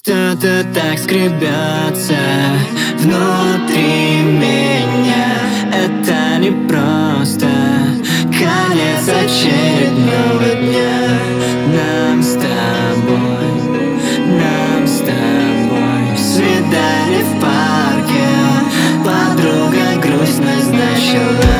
Что-то так скребется внутри меня. Это не просто конец очередного дня. Нам с тобой свидание в парке. Подруга грусть назначила.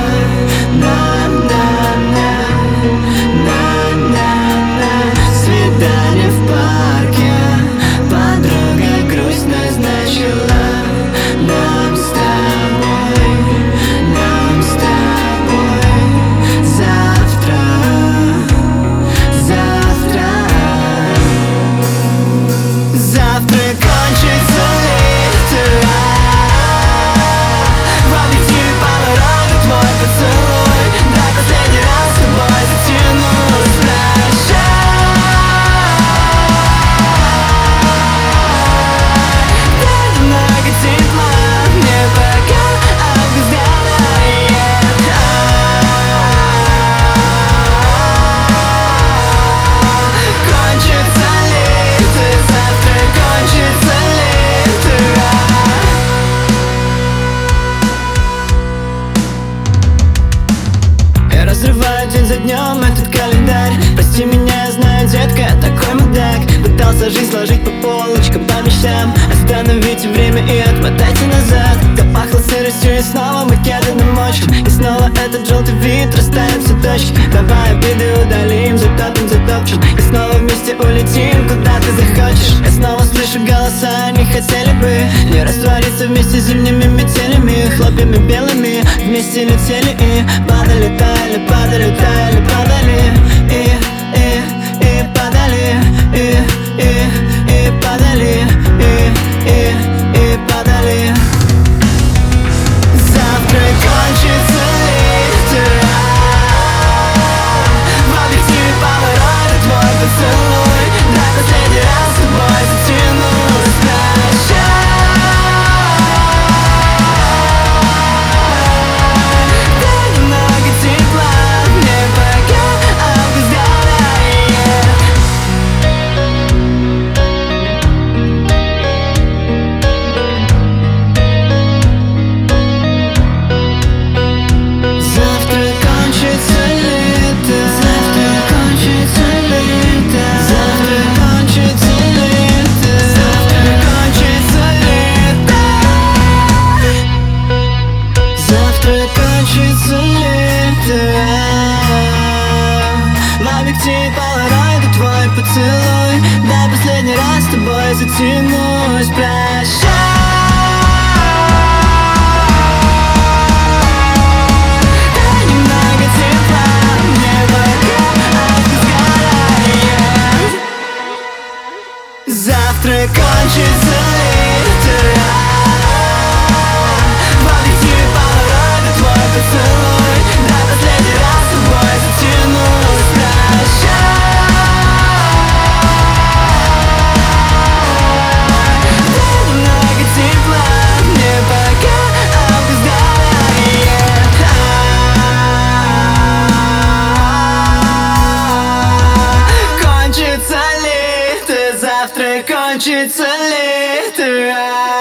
Свидание в парке. Подруга грусть назначила. Нам с тобой завтра. Завтра кончится лето. В объективе Polaroid твой поцелуй. Дай последний раз с тобой затянусь. Разрываю день за днем этот календарь. Прости меня, я знаю, детка, такой мудак. Пытался жизнь сложить по полочкам, по мечтам. Остановите время и отмотайте назад. Запахло сыростью и снова макеты намочим. И снова этот желтый вид, растают все точки. Давай обиды удалим, затопчем. И снова вместе улетим, куда ты захочешь. Я снова слышу голоса, они хотели бы не раствориться вместе с зимними метелями. Хлопьями белыми вместе летели и падали, таяли, падали, таяли, падали. И падали, и падали, и падали. Завтра кончится лето. В объективе Polaroid твой поцелуй. Дай последний раз с тобой затянусь. Прощай. Дай немного тепла мне, пока август горает. Завтра кончится лето. Завтра кончится лето. Завтра кончится лето. Завтра кончится лето. Завтра кончится лето. В объективе Polaroid твой поцелуй. Дай последний раз с тобой затянусь. Прощай. Дай немного тепла мне, пока август горает. Завтра кончится лето. В объективе Polaroid твой поцелуй. Дай последний раз с тобой затянусь. Прощай. Дай немного тепла мне, пока август горает. Кончится лето. Завтра кончится лето.